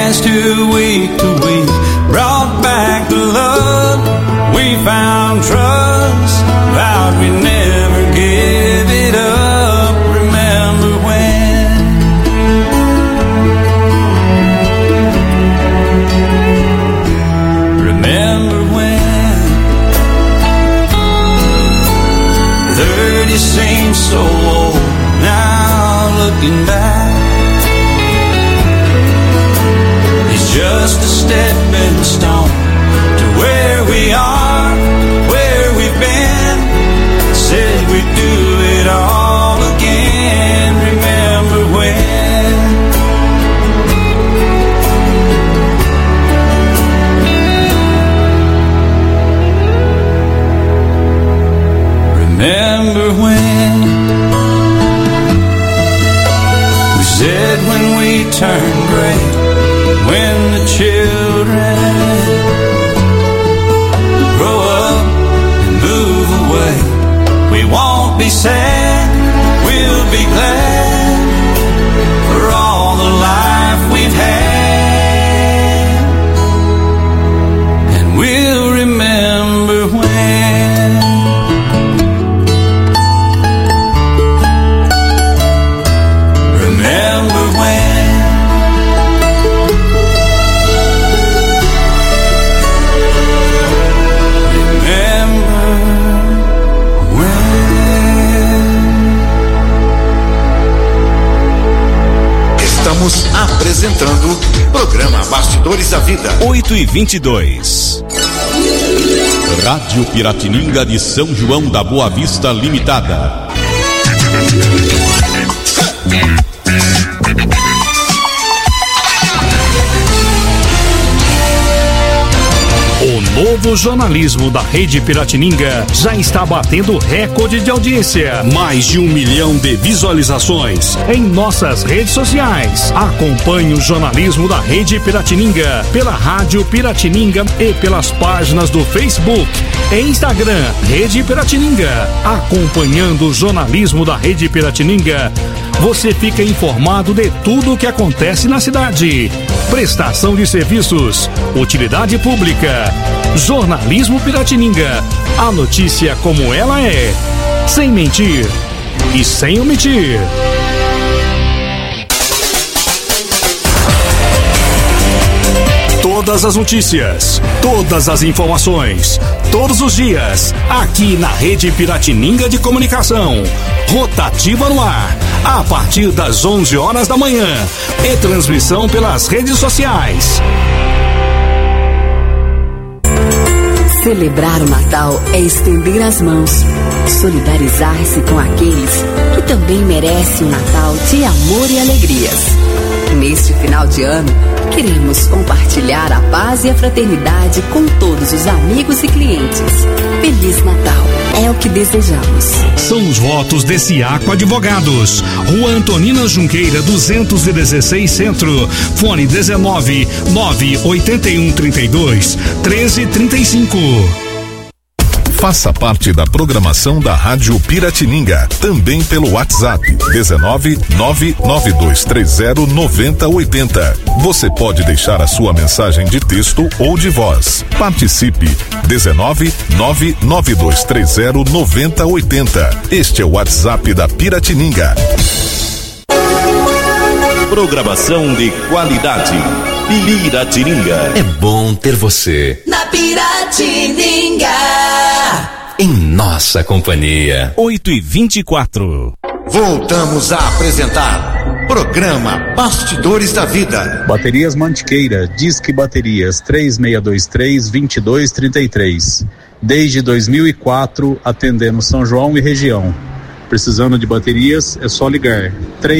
passed you week to week, brought back the love. We found trust, vowed we never give it up. Remember when? Remember when? 30 seems so old now, looking back. It's just a stepping stone to where we are, where we've been. Said we'd do it all again. Remember when? Remember when? We said when we turned gray, when the children grow up and move away, we won't be sad, we'll be glad for all the life we've had, and we'll remember when. Remember when. Estamos apresentando programa Bastidores da Vida. 8h22. Rádio Piratininga de São João da Boa Vista Limitada. O novo jornalismo da Rede Piratininga já está batendo recorde de audiência. Mais de 1 milhão de visualizações em nossas redes sociais. Acompanhe o jornalismo da Rede Piratininga pela Rádio Piratininga e pelas páginas do Facebook e Instagram Rede Piratininga. Acompanhando o jornalismo da Rede Piratininga, você fica informado de tudo o que acontece na cidade. Prestação de serviços, utilidade pública, jornalismo Piratininga. A notícia como ela é, sem mentir e sem omitir. Todas as notícias, todas as informações, todos os dias, aqui na Rede Piratininga de Comunicação. Rotativa no ar, a partir das 11 horas da manhã. E transmissão pelas redes sociais. Celebrar o Natal é estender as mãos, solidarizar-se com aqueles que também merecem um Natal de amor e alegrias. Neste final de ano, queremos compartilhar a paz e a fraternidade com todos os amigos e clientes. Feliz Natal, é o que desejamos. São os votos de Ciaco Advogados. Rua Antonina Junqueira, 216 Centro. Fone 19 981 32 1335. Faça parte da programação da Rádio Piratininga, também pelo WhatsApp 19 99230 9080. Você pode deixar a sua mensagem de texto ou de voz. Participe 19 99230 9080. Este é o WhatsApp da Piratininga. Programação de qualidade. Piratininga. É bom ter você na Piratininga, em nossa companhia. 8h24. Voltamos a apresentar programa Bastidores da Vida. Baterias Mantiqueira, Disque Baterias 3623-2233. Desde 2004, atendendo São João e região. Precisando de baterias, é só ligar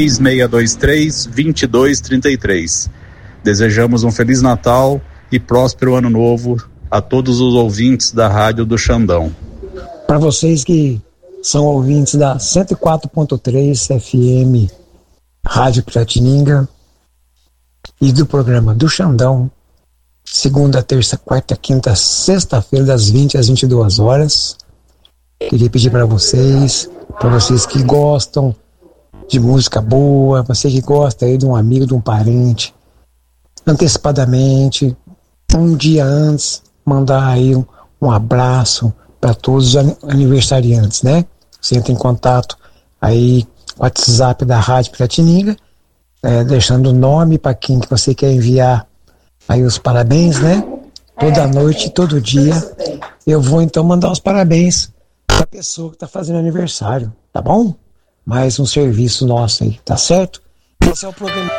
3623-2233. Desejamos um Feliz Natal e próspero Ano Novo a todos os ouvintes da Rádio do Xandão. Para vocês que são ouvintes da 104.3 FM Rádio Piratininga e do programa do Xandão, segunda, terça, quarta, quinta, sexta-feira, das 20 às 22 horas. Queria pedir para vocês que gostam de música boa, você que gosta aí de um amigo, de um parente, antecipadamente, um dia antes, mandar aí um abraço para todos os aniversariantes, né? Você entra em contato aí com o WhatsApp da Rádio Piratininga, deixando o nome para quem que você quer enviar aí os parabéns, né? Toda noite, todo dia, eu vou então mandar os parabéns para a pessoa que está fazendo aniversário, tá bom? Mais um serviço nosso aí, tá certo? Esse é o programa.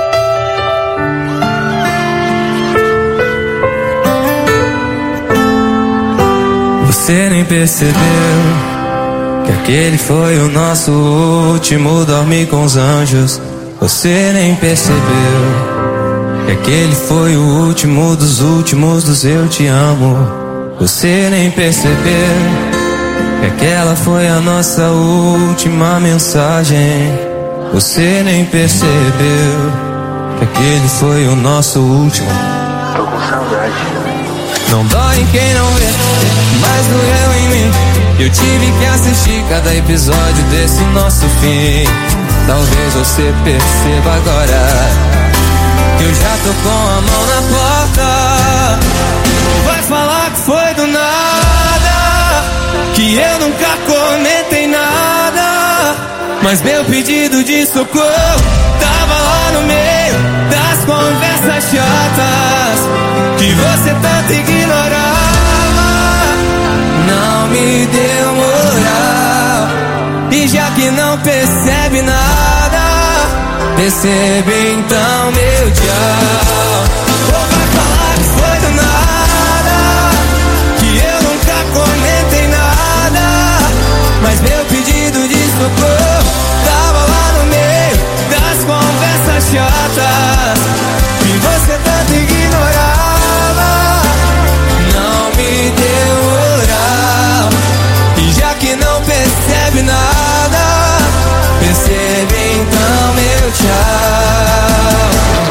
Você nem percebeu que aquele foi o nosso último dormir com os anjos. Você nem percebeu que aquele foi o último dos eu te amo. Você nem percebeu que aquela foi a nossa última mensagem. Você nem percebeu que aquele foi o nosso último. Tô com saudade. Não dói em quem não vê, mas doeu em mim. Eu tive que assistir cada episódio desse nosso fim. Talvez você perceba agora que eu já tô com a mão na porta. Vai falar que foi do nada, que eu nunca comentei nada, mas meu pedido de socorro tava lá no meio das conversas chatas que você tanto ignorava. Não me deu moral, e já que não percebe nada, percebe então meu tchau. Ou vai falar que foi do nada, que eu nunca comentei nada, mas meu pedido de socorro tava lá no meio das conversas chatas que você tanto ignorava. Não me deu moral, e já que não percebe nada, percebe então meu tchau.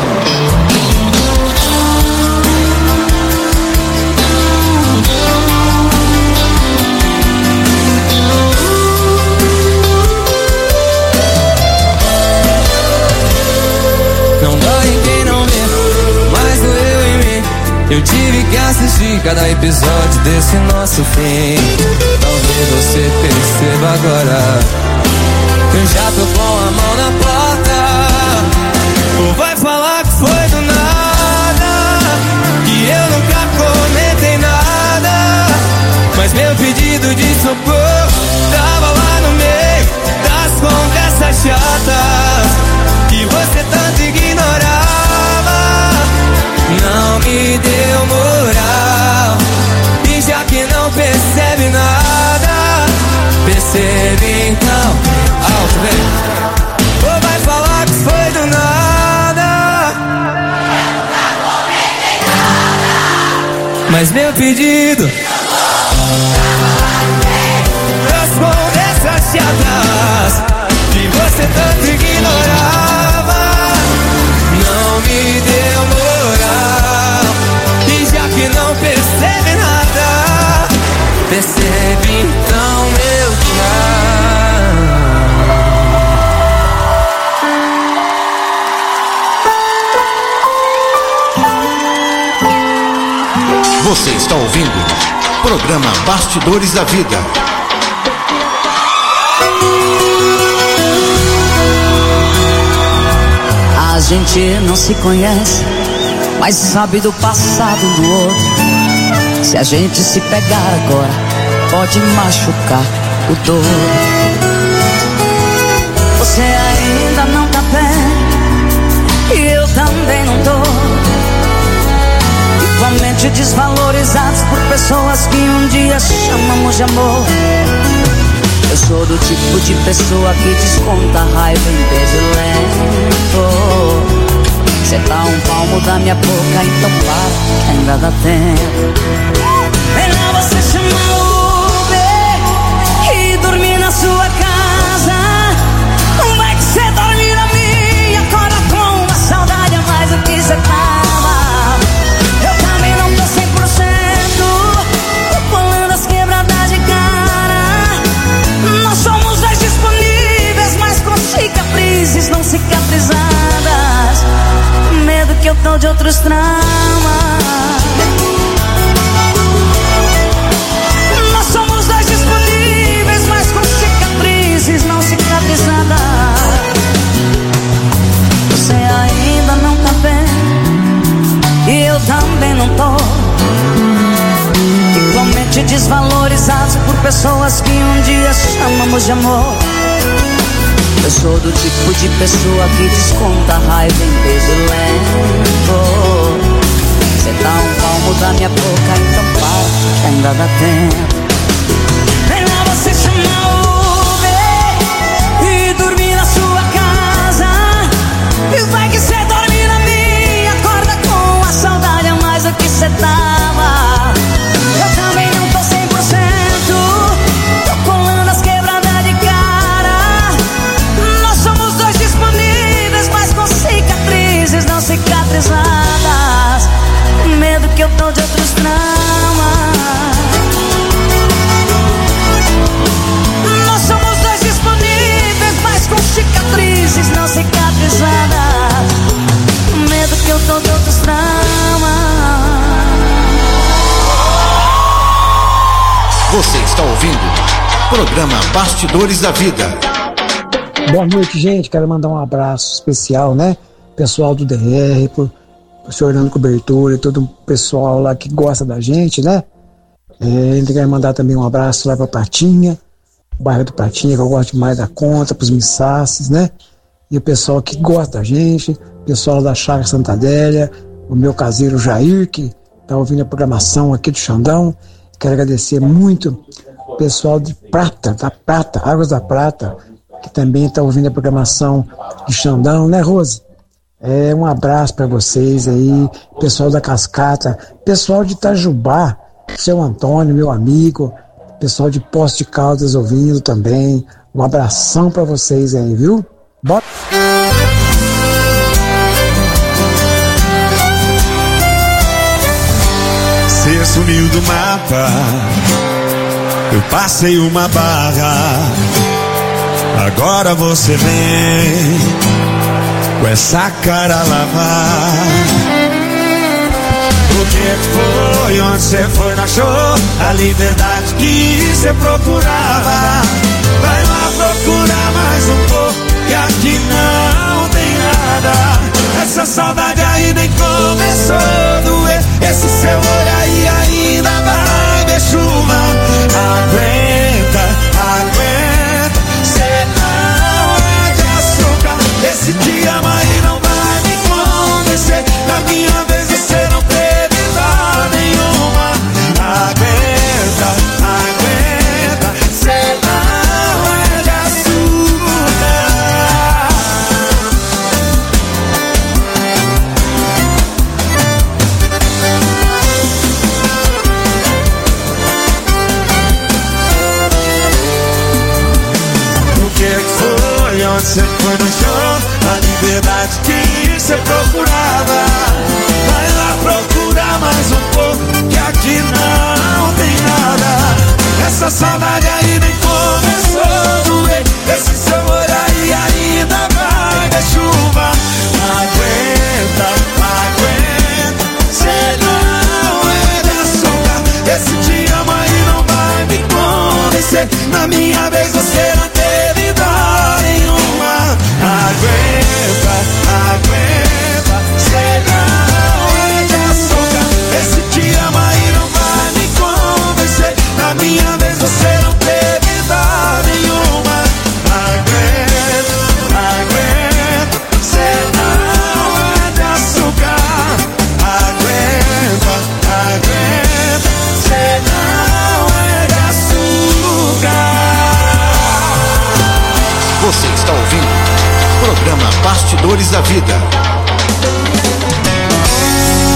Não dói em quem não vê, mas doeu em mim. Eu tive que assistir cada episódio desse nosso fim. Talvez você perceba agora que eu já tô com a mão na porta. Ou vai falar que foi do nada, que eu nunca comentei nada, mas meu pedido de socorro tava lá no meio das conversas chatas que você tanto ignorava. Não me deu moral, e já que não percebe nada, percebe então. Alto, vem. Ou vai falar que foi do nada, mas meu pedido das conversas chatas que você tanto ignorava. Não me deu moral, e já que não percebe nada, percebe então meu tchau. Você está ouvindo programa Bastidores da Vida. A gente não se conhece, mas sabe do passado um do outro. Se a gente se pegar agora, pode machucar o todo. Você ainda não tá bem, e eu também não tô. Igualmente desvalorizados por pessoas que um dia chamamos de amor. Eu sou do tipo de pessoa que desconta a raiva em beijo lento. Cê tá um palmo da minha boca, então para, que ainda dá tempo. Melhor você chamar o Uber e dormir na sua casa. Vai que cê dorme na minha, acorda com uma saudade a mais do que cê tava. Eu também não tô 100%, pulando as quebradas de cara. Nós somos dois disponíveis, mas com cicatrizes não cicatrizadas. Medo que que eu tô de outros traumas. Nós somos dois disponíveis, mas com cicatrizes não cicatrizadas. Você ainda não tá bem e eu também não tô. Igualmente desvalorizados por pessoas que um dia chamamos de amor. Eu sou do tipo de pessoa que desconta a raiva em beijo lento. Cê dá um palmo da minha boca, então para, que ainda dá tempo. Melhor você chamar o Uber e dormir na sua casa. E vai que cê dorme na minha, acorda com a saudade a mais do que cê tava. Eu também não tô 100%, tô colando as quebradas de cara. Nós somos dois disponíveis, mas com cicatrizes não cicatrizadas. Medo que eu tô de outros traumas. Nós somos dois disponíveis, mas com cicatrizes não cicatrizadas. Medo que eu tô de outros traumas. Você está ouvindo o programa Bastidores da Vida. Boa noite, gente. Quero mandar um abraço especial, né? Pessoal do DR, por Fernando Cobertura e todo o pessoal lá que gosta da gente, né? Ele quer mandar também um abraço lá pra Pratinha, o bairro do Pratinha, que eu gosto demais da conta, pros Missasses, né? E o pessoal que gosta da gente, o pessoal da Chácara Santa Adélia, o meu caseiro Jair, que tá ouvindo a programação aqui do Xandão. Quero agradecer muito o pessoal de Prata, da Prata, Águas da Prata, que também está ouvindo a programação de Xandão, né, Rose? Um abraço para vocês aí, pessoal da Cascata, pessoal de Itajubá, seu Antônio, meu amigo, pessoal de Poços de Caldas ouvindo também. Um abração para vocês aí, viu? Bora! Você sumiu do mapa, eu passei uma barra. Agora você vem com essa cara lavar. O que foi? Onde você foi? Não achou a liberdade que você procurava? Vai lá procurar mais um pouco, que aqui não tem nada. Essa saudade aí nem começou a doer. Esse seu olhar aí ainda vai ver chuva. Aguenta, aguenta, cê não é de açúcar. Esse te ama e não vai me convencer. Na minha vez você não teve dó nenhuma. Aguenta, aguenta, cê não é de açúcar. O que foi? Onde você foi? No show? A liberdade que você procurava. Vai lá procurar mais um pouco, que aqui não tem nada. Essa saudade aí nem começou a doer. Esse seu olhar aí ainda vai ver chuva. Aguenta, aguenta, cê não é de açúcar. Esse te ama e não vai me convencer. Na minha vez você não teve dó nenhuma. Aguenta, aguenta, cê não é de açúcar. Esse te ama e não vai me convencer. Na minha vez você não teve dó nenhuma. Aguenta, aguenta, cê não é de açúcar. Aguenta, aguenta, cê não é de açúcar. Você está ouvindo o programa Bastidores da Vida.